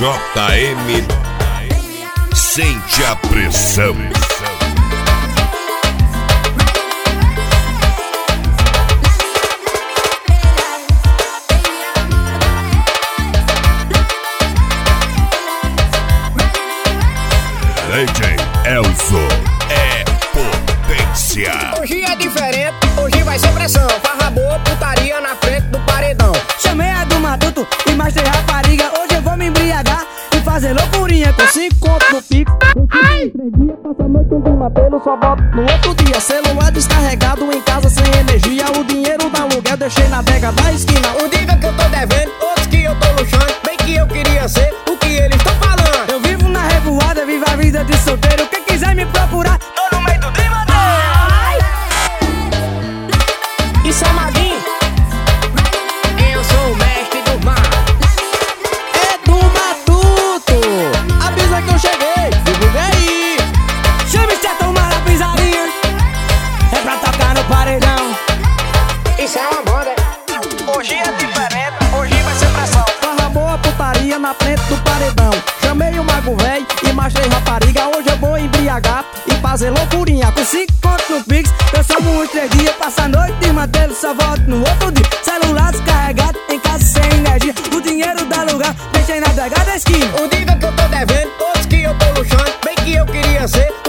JM, sente a pressão. DJ Elzo é potência. Hoje é diferente, hoje vai ser pressão. Farra boa, putaria na frente do paredão. Chamei a do Matuto e mais tem rapariga. Hoje eu vou me embriagar e fazer loucurinha com 5 contos no pico. Ai! 3 dias, passa a noite um apelo, só volto no outro dia. Celular descarregado em casa sem energia. O dinheiro da aluguel deixei na adega da esquina. Um diga que eu tô devendo, outros que eu tô luxando. Bem que eu queria ser o que eles estão falando. Eu vivo na revoada, vivo a vida de solteiro. Quem quiser me procurar, tô no meio do Drimadeiro. Isso é Maguinho, eu sou o mestre do mar. É do Matuto, avisa que eu cheguei, divulga aí. Chama esse tomar a pisadinha, é pra tocar no paredão. Isso é uma banda. Hoje é diferente, hoje vai ser pressão. Farra boa, putaria na frente do paredão. Chamei o mago véi e mais 3 rapariga. Hoje eu vou embriagar e fazer loucurinha com 5 contos no Pix. Eu só uns 3 dias, passa a noite de mantê-lo, só volto no outro dia. Celular descarregado, em casa sem energia. O dinheiro da lugar, deixei na adega da esquina. Um diga que eu tô devendo, outros que eu tô luxando. Bem que eu queria ser